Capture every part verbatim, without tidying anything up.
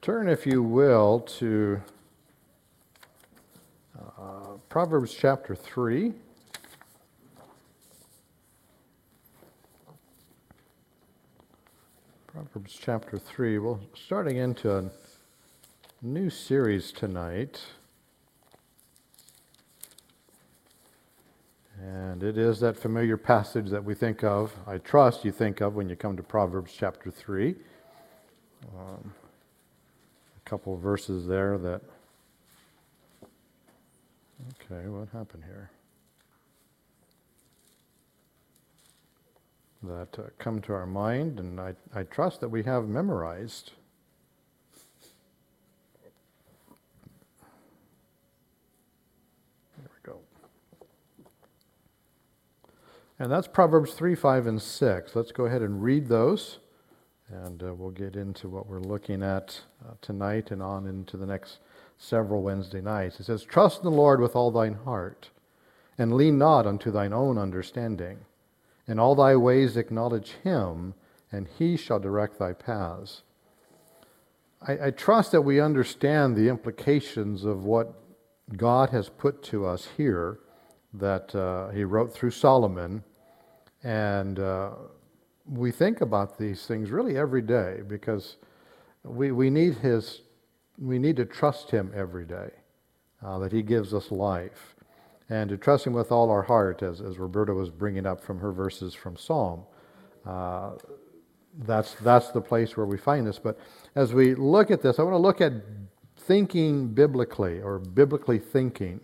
Turn, if you will, to uh, Proverbs chapter three. Proverbs chapter three. We're starting into a new series tonight. And it is that familiar passage that we think of, I trust you think of when you come to Proverbs chapter three. Um, a couple of verses there that... Okay, what happened here? That uh, come to our mind, and I, I trust that we have memorized. There we go. And that's Proverbs three, five, and six. Let's go ahead and read those, and uh, we'll get into what we're looking at uh, tonight and on into the next several Wednesday nights. It says, "Trust in the Lord with all thine heart, and lean not unto thine own understanding. In all thy ways acknowledge him, and he shall direct thy paths." I, I trust that we understand the implications of what God has put to us here, that uh, he wrote through Solomon, and uh, we think about these things really every day, because we, we need his we need to trust him every day, uh, that he gives us life. And to trust him with all our heart, as, as Roberta was bringing up from her verses from Psalm. Uh, that's, that's the place where we find this. But as we look at this, I want to look at thinking biblically, or biblically thinking,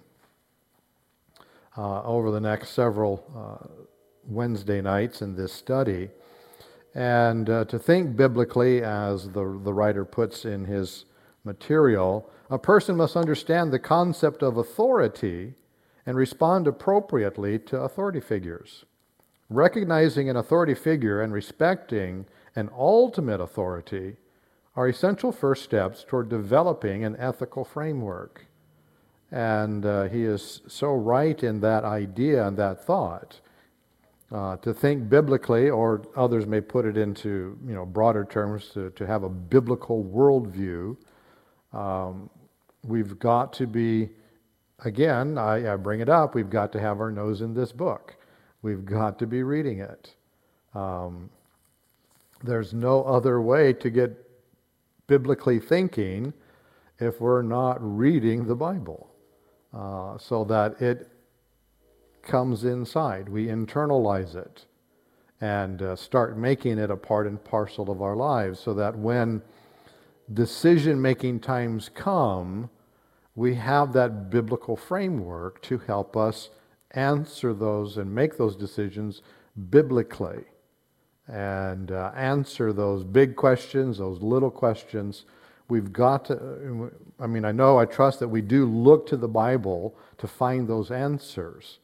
uh, over the next several uh, Wednesday nights in this study. And uh, to think biblically, as the, the writer puts in his material, a person must understand the concept of authority and respond appropriately to authority figures. Recognizing an authority figure and respecting an ultimate authority are essential first steps toward developing an ethical framework. And uh, he is so right in that idea and that thought. Uh, to think biblically, or others may put it into you know broader terms, to, to have a biblical worldview, um, we've got to be Again, I, I bring it up, we've got to have our nose in this book. We've got to be reading it. Um, there's no other way to get biblically thinking if we're not reading the Bible, uh, so that it comes inside. We internalize it and uh, start making it a part and parcel of our lives, so that when decision-making times come, we have that biblical framework to help us answer those and make those decisions biblically, and uh, answer those big questions, those little questions. We've got to, I mean, I know, I trust that we do look to the Bible to find those answers.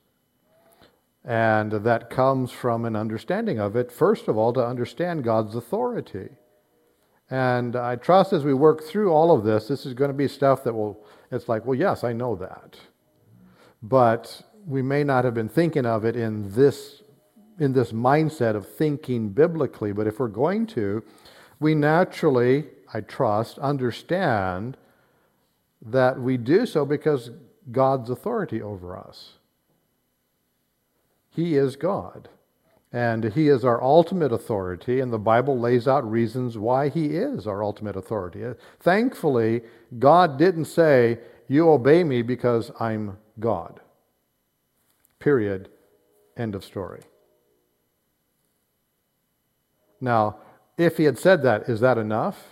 And that comes from an understanding of it, first of all, to understand God's authority. And I trust as we work through all of this, this is going to be stuff that will, it's like, well, yes, I know that. But we may not have been thinking of it in this, in this mindset of thinking biblically. But if we're going to, we naturally, I trust, understand that we do so because God's authority over us. He is God. And he is our ultimate authority, and the Bible lays out reasons why he is our ultimate authority. Thankfully, God didn't say, you obey me because I'm God. Period. End of story. Now, if he had said that, is that enough?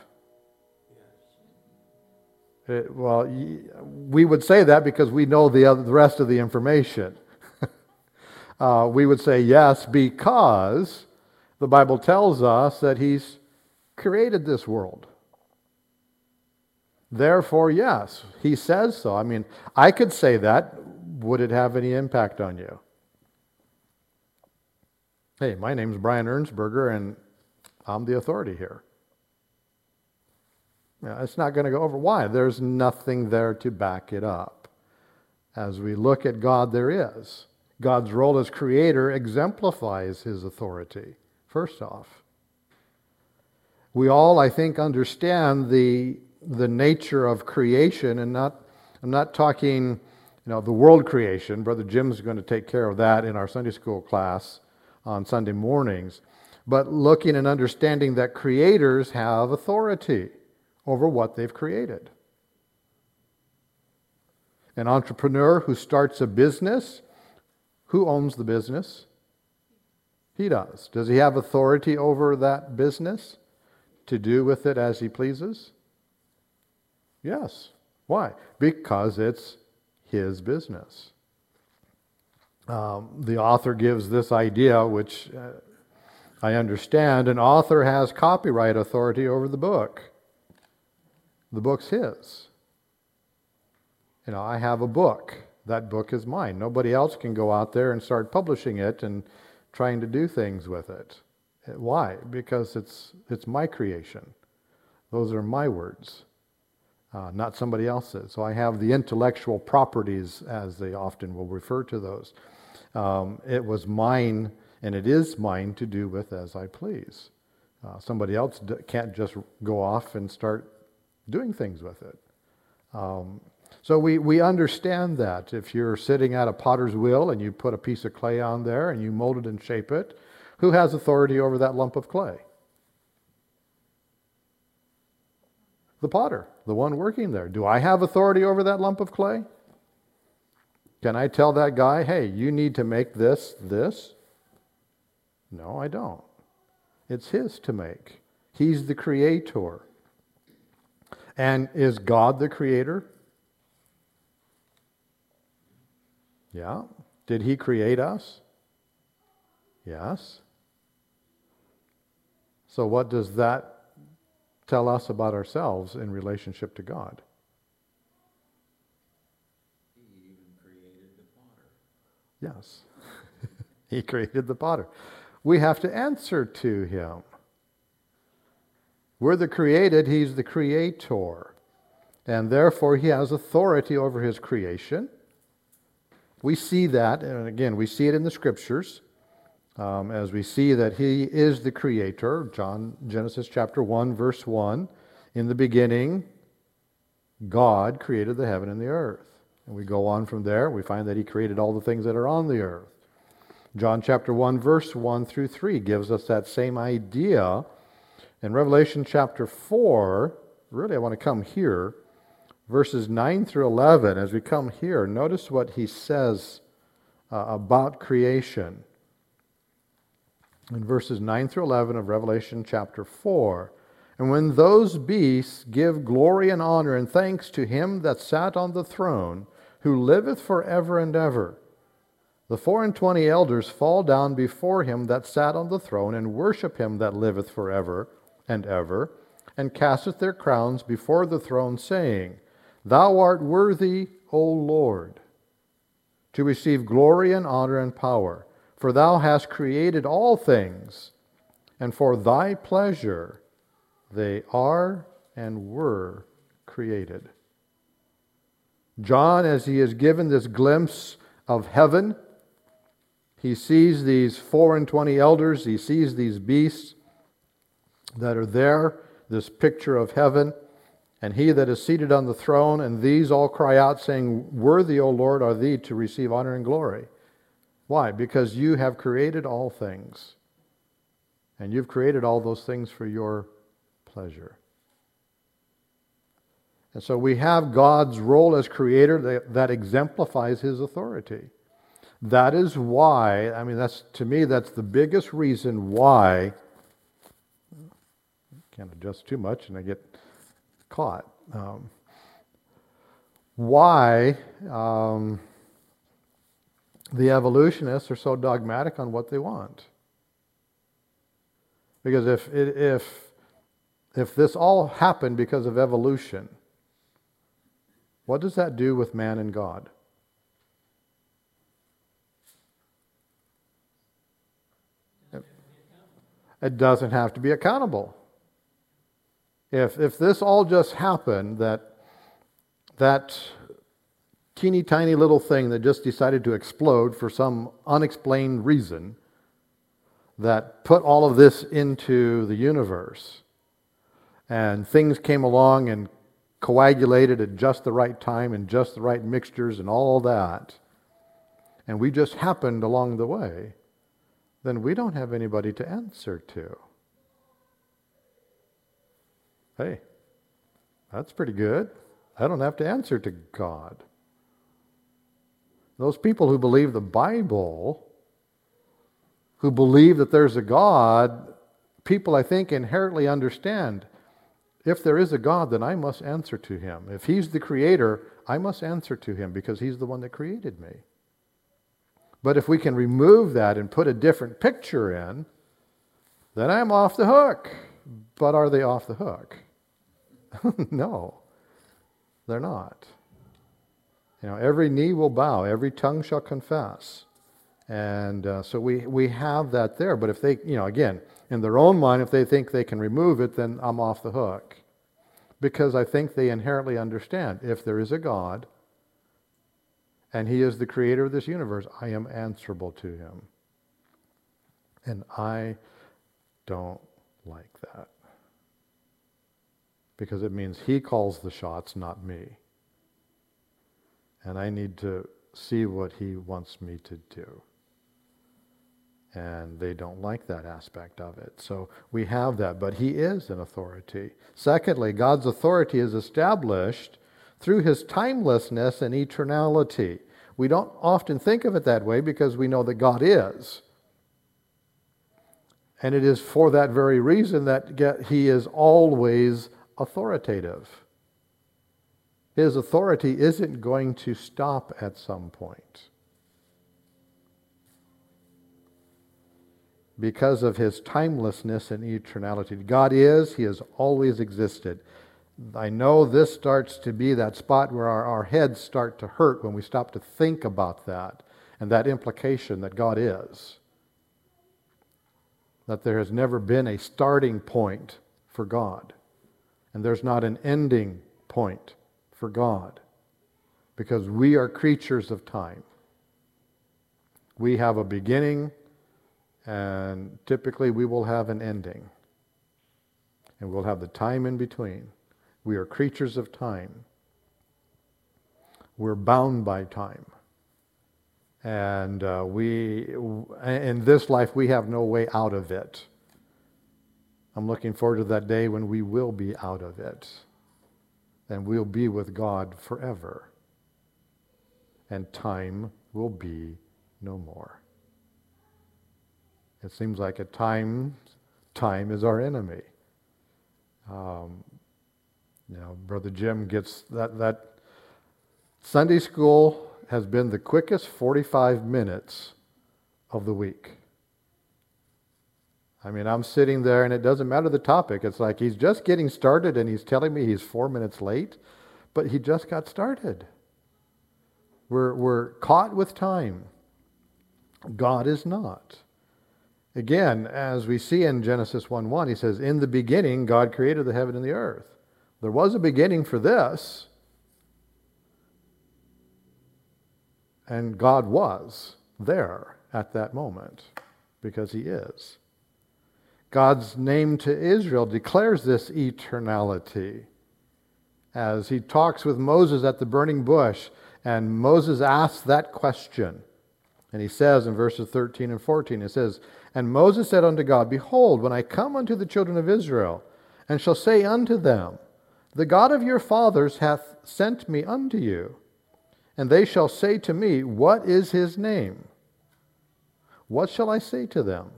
It, well, we would say that because we know the, other, the rest of the information. Uh, we would say yes, because the Bible tells us that he's created this world. Therefore, yes, he says so. I mean, I could say that. Would it have any impact on you? Hey, my name's Brian Ernsberger, and I'm the authority here. Yeah, it's not going to go over. Why? There's nothing there to back it up. As we look at God, there is. God's role as creator exemplifies his authority, first off. We all, I think, understand the the nature of creation, and not, I'm not talking, you know, the world creation. Brother Jim's going to take care of that in our Sunday school class on Sunday mornings. But looking and understanding that creators have authority over what they've created. An entrepreneur who starts a business, who owns the business? He does. Does he have authority over that business to do with it as he pleases? Yes. Why? Because it's his business. Um, the author gives this idea, which uh, I understand. An author has copyright authority over the book. The book's his. You know, I have a book. That book is mine. Nobody else can go out there and start publishing it and trying to do things with it. Why? Because it's it's my creation. Those are my words, uh, not somebody else's. So I have the intellectual properties, as they often will refer to those. Um, it was mine, and it is mine to do with as I please. Uh, somebody else d- can't just go off and start doing things with it. Um, So we, we understand that. If you're sitting at a potter's wheel and you put a piece of clay on there and you mold it and shape it, who has authority over that lump of clay? The potter, the one working there. Do I have authority over that lump of clay? Can I tell that guy, hey, you need to make this, this? No, I don't. It's his to make. He's the creator. And is God the creator? Yeah. Did he create us? Yes. So what does that tell us about ourselves in relationship to God? He even created the potter. Yes. He created the potter. We have to answer to him. We're the created, he's the creator. And therefore he has authority over his creation. We see that, and again, we see it in the Scriptures, um, as we see that he is the creator. John, Genesis chapter one, verse one, in the beginning, God created the heaven and the earth. And we go on from there, we find that he created all the things that are on the earth. John chapter one, verse one through three gives us that same idea. In Revelation chapter four, really I want to come here, verses nine through eleven, as we come here, notice what he says uh, about creation. In verses nine through eleven of Revelation chapter four, and when those beasts give glory and honor and thanks to him that sat on the throne, who liveth forever and ever, the four and twenty elders fall down before him that sat on the throne, and worship him that liveth forever and ever, and casteth their crowns before the throne, saying, Thou art worthy, O Lord, to receive glory and honor and power, for thou hast created all things, and for thy pleasure they are and were created. John, as he is given this glimpse of heaven, he sees these four and twenty elders, he sees these beasts that are there, this picture of heaven, and he that is seated on the throne, and these all cry out, saying, Worthy, O Lord, are thee to receive honor and glory. Why? Because you have created all things. And you've created all those things for your pleasure. And so we have God's role as creator that, that exemplifies his authority. That is why, I mean, that's to me, that's the biggest reason why, I can't adjust too much and I get caught. Um, why um, the evolutionists are so dogmatic on what they want. Because if it, if if this all happened because of evolution, what does that do with man and God? It doesn't have to be accountable. If if this all just happened, that that teeny tiny little thing that just decided to explode for some unexplained reason, that put all of this into the universe, and things came along and coagulated at just the right time and just the right mixtures and all that, and we just happened along the way, then we don't have anybody to answer to. Hey, that's pretty good. I don't have to answer to God. Those people who believe the Bible, who believe that there's a God, people I think inherently understand, if there is a God, then I must answer to Him. If He's the Creator, I must answer to Him because He's the one that created me. But if we can remove that and put a different picture in, then I'm off the hook. But are they off the hook? No, they're not. You know, every knee will bow, every tongue shall confess. And uh, so we, we have that there. But if they, you know, again, in their own mind, if they think they can remove it, then I'm off the hook. Because I think they inherently understand, if there is a God, and He is the creator of this universe, I am answerable to Him. And I don't like that. Because it means He calls the shots, not me. And I need to see what He wants me to do. And they don't like that aspect of it. So we have that, but He is an authority. Secondly, God's authority is established through His timelessness and eternality. We don't often think of it that way because we know that God is. And it is for that very reason that He is always authoritative. His authority isn't going to stop at some point. Because of His timelessness and eternality. God is, He has always existed. I know this starts to be that spot where our, our heads start to hurt when we stop to think about that and that implication that God is. That there has never been a starting point for God. And there's not an ending point for God. Because we are creatures of time. We have a beginning, and typically we will have an ending. And we'll have the time in between. We are creatures of time. We're bound by time. And uh, we, in this life, we have no way out of it. I'm looking forward to that day when we will be out of it. And we'll be with God forever. And time will be no more. It seems like at times, time is our enemy. Um, you know, Brother Jim gets that, that Sunday school has been the quickest forty-five minutes of the week. I mean, I'm sitting there and it doesn't matter the topic. It's like he's just getting started and he's telling me he's four minutes late, but he just got started. We're, we're caught with time. God is not. Again, as we see in Genesis one one, He says, in the beginning, God created the heaven and the earth. There was a beginning for this. And God was there at that moment because He is. God's name to Israel declares this eternality. As He talks with Moses at the burning bush, and Moses asks that question. And he says in verses thirteen and fourteen, it says, and Moses said unto God, behold, when I come unto the children of Israel, and shall say unto them, the God of your fathers hath sent me unto you, and they shall say to me, what is His name? What shall I say to them?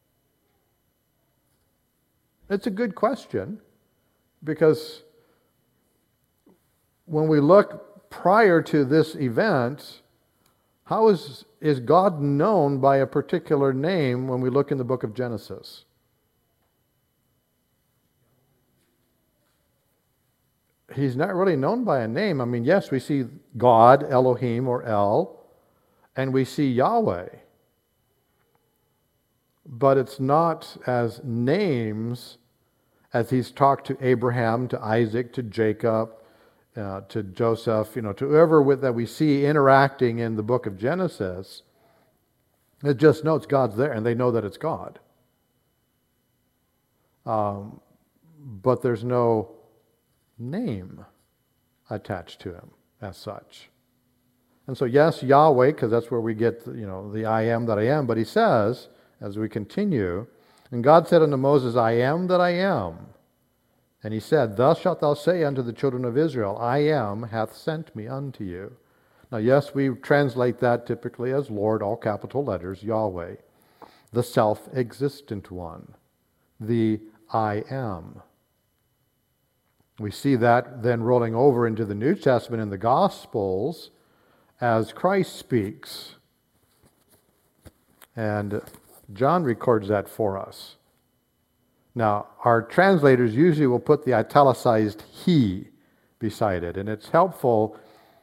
It's a good question, because when we look prior to this event, how is, is God known by a particular name when we look in the book of Genesis? He's not really known by a name. I mean, yes, we see God, Elohim or El, and we see Yahweh. But it's not as names as He's talked to Abraham, to Isaac, to Jacob, uh, to Joseph, you know, to whoever with, that we see interacting in the book of Genesis. It just notes God's there, and they know that it's God. Um, but there's no name attached to him as such. And so yes, Yahweh, because that's where we get, you know, the I am that I am, but he says, as we continue, and God said unto Moses, I am that I am. And he said, thus shalt thou say unto the children of Israel, I am hath sent me unto you. Now yes, we translate that typically as Lord, all capital letters, Yahweh, the self-existent one, the I am. We see that then rolling over into the New Testament in the Gospels as Christ speaks. And John records that for us. Now, our translators usually will put the italicized he beside it, and it's helpful,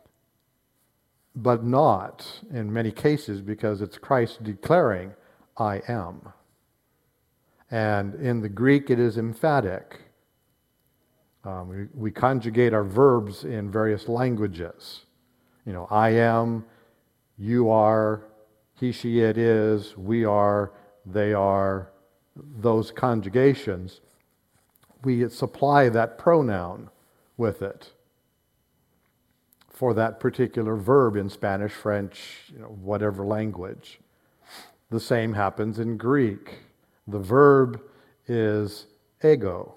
but not in many cases, because it's Christ declaring, I am. And in the Greek, it is emphatic. Um, we, we conjugate our verbs in various languages. You know, I am, you are, he, she, it is, we are, they are, those conjugations. We supply that pronoun with it for that particular verb in Spanish, French, you know, whatever language. The same happens in Greek. The verb is ego,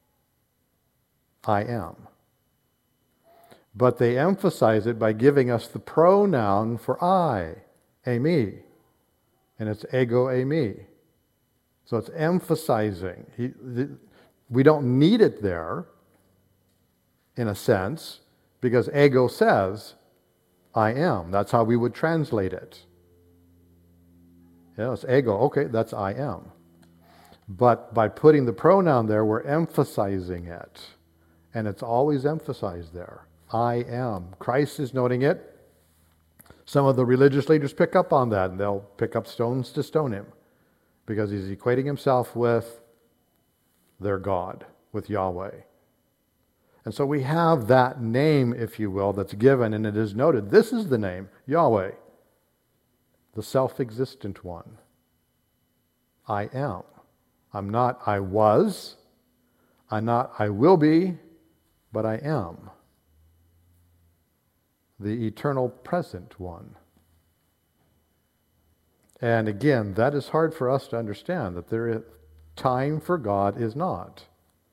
I am. But they emphasize it by giving us the pronoun for I, eimi. And it's ego eimi. So it's emphasizing. He, the, we don't need it there, in a sense, because ego says, I am. That's how we would translate it. Yeah, it's ego. Okay, that's I am. But by putting the pronoun there, we're emphasizing it. And it's always emphasized there. I am. Christ is noting it. Some of the religious leaders pick up on that, and they'll pick up stones to stone him, because he's equating himself with their God, with Yahweh. And so we have that name, if you will, that's given, and it is noted. This is the name, Yahweh, the self-existent one. I am. I'm not I was. I'm not I will be, but I am. The eternal present one. And again, that is hard for us to understand, that there is time for God is not.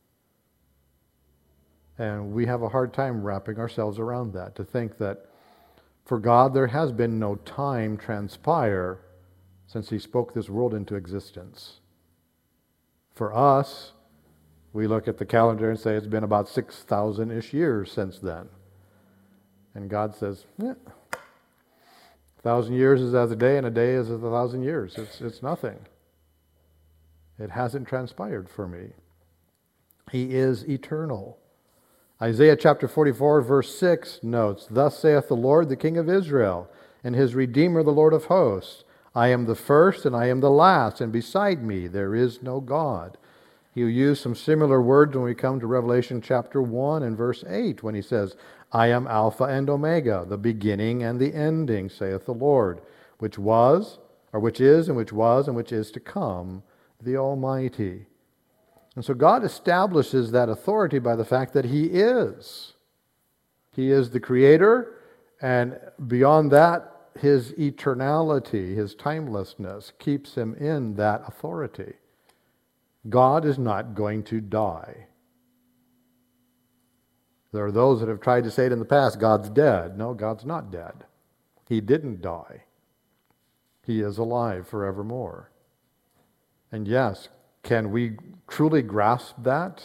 And we have a hard time wrapping ourselves around that, to think that for God there has been no time transpire since he spoke this world into existence. For us, we look at the calendar and say it's been about six thousand-ish years since then. And God says, yeah, a thousand years is as a day, and a day is as a thousand years. It's, it's nothing. It hasn't transpired for me. He is eternal. Isaiah chapter forty-four, verse six notes, thus saith the Lord, the King of Israel, and his Redeemer, the Lord of hosts, I am the first and I am the last, and beside me there is no God. He'll use some similar words when we come to Revelation chapter one and verse eight, when he says, I am Alpha and Omega, the beginning and the ending, saith the Lord, which was, or which is, and which was, and which is to come, the Almighty. And so God establishes that authority by the fact that he is. He is the creator, and beyond that, his eternality, his timelessness, keeps him in that authority. God is not going to die. There are those that have tried to say it in the past, God's dead. No, God's not dead. He didn't die. He is alive forevermore. And yes, can we truly grasp that?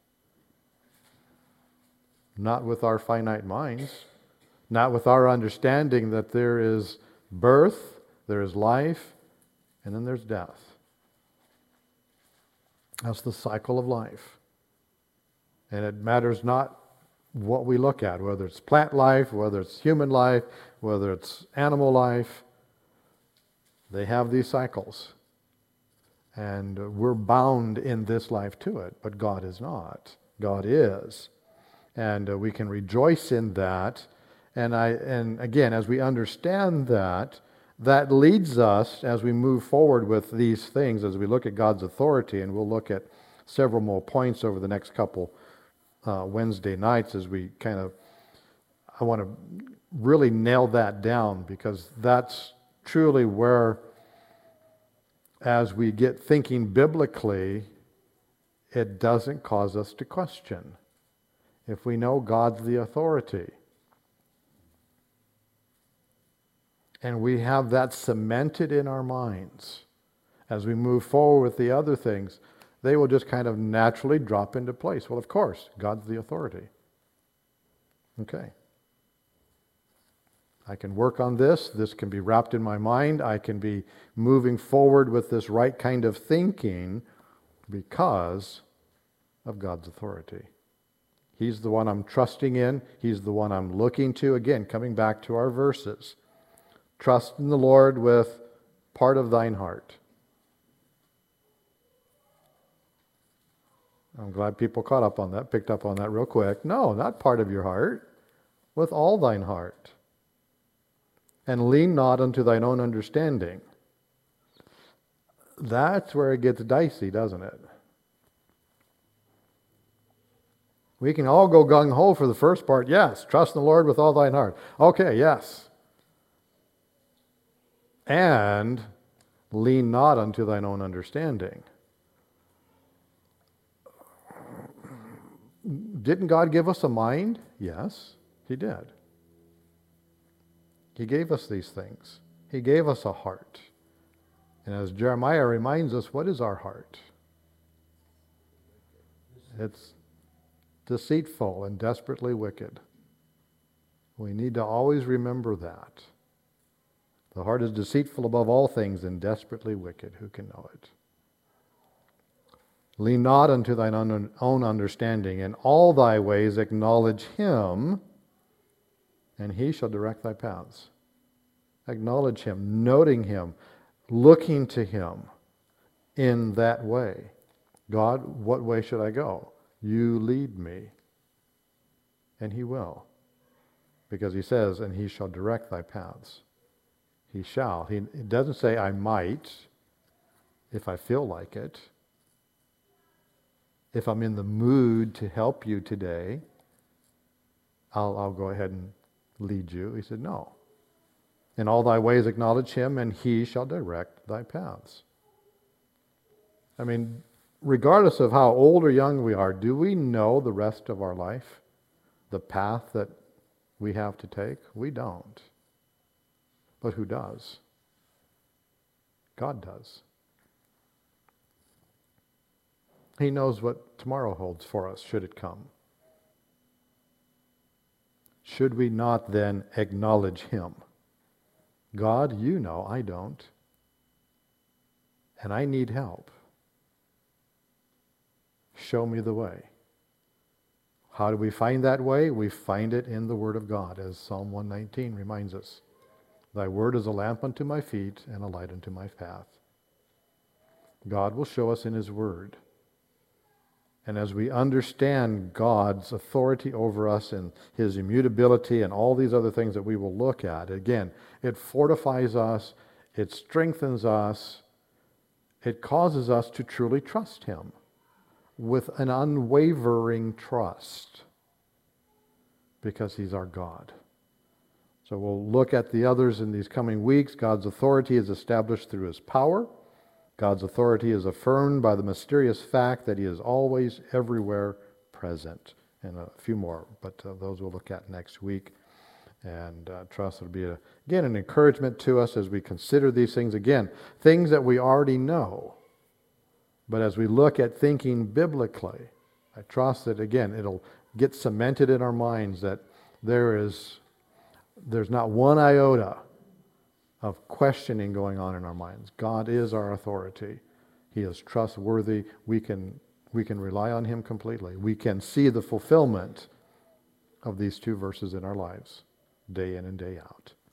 Not with our finite minds. Not with our understanding that there is birth, there is life, and then there's death. That's the cycle of life. And it matters not what we look at, whether it's plant life, whether it's human life, whether it's animal life. They have these cycles. And we're bound in this life to it, but God is not. God is. And uh, we can rejoice in that. And I, and again, as we understand that, that leads us, as we move forward with these things, as we look at God's authority, and we'll look at several more points over the next couple uh, Wednesday nights as we kind of I want to really nail that down, because that's truly where, as we get thinking biblically, it doesn't cause us to question. If we know God's the authority, and we have that cemented in our minds, as we move forward with the other things, they will just kind of naturally drop into place. Well, of course, God's the authority. Okay. I can work on this. This can be wrapped in my mind. I can be moving forward with this right kind of thinking because of God's authority. He's the one I'm trusting in. He's the one I'm looking to. Again, coming back to our verses. Trust in the Lord with part of thine heart. I'm glad people caught up on that, picked up on that real quick. No, not part of your heart. With all thine heart. And lean not unto thine own understanding. That's where it gets dicey, doesn't it? We can all go gung-ho for the first part. Yes, trust in the Lord with all thine heart. Okay, yes. And lean not unto thine own understanding. Didn't God give us a mind? Yes, He did. He gave us these things. He gave us a heart. And as Jeremiah reminds us, what is our heart? It's deceitful and desperately wicked. We need to always remember that. The heart is deceitful above all things and desperately wicked. Who can know it? Lean not unto thine own understanding. In all thy ways acknowledge Him, and He shall direct thy paths. Acknowledge Him, noting Him, looking to Him in that way. God, what way should I go? You lead me. And He will. Because He says, and He shall direct thy paths. He shall. He it doesn't say I might, if I feel like it. If I'm in the mood to help you today, I'll, I'll go ahead and lead you. He said, no. In all thy ways acknowledge Him, and He shall direct thy paths. I mean, regardless of how old or young we are, do we know the rest of our life? The path that we have to take? We don't. But who does? God does. He knows what tomorrow holds for us, should it come. Should we not then acknowledge Him? God, you know, I don't. And I need help. Show me the way. How do we find that way? We find it in the Word of God, as Psalm one nineteen reminds us. Thy word is a lamp unto my feet and a light unto my path. God will show us in His Word. And as we understand God's authority over us and His immutability and all these other things that we will look at, again, it fortifies us, it strengthens us, it causes us to truly trust Him with an unwavering trust because He's our God. So we'll look at the others in these coming weeks. God's authority is established through His power. God's authority is affirmed by the mysterious fact that He is always, everywhere present. And a few more, but uh, those we'll look at next week. And uh, trust it'll be, a, again, an encouragement to us as we consider these things. Again, things that we already know. But as we look at thinking biblically, I trust that, again, it'll get cemented in our minds that there is, there's not one iota of questioning going on in our minds. God is our authority. He is trustworthy. We can, we can rely on Him completely. We can see the fulfillment of these two verses in our lives, day in and day out.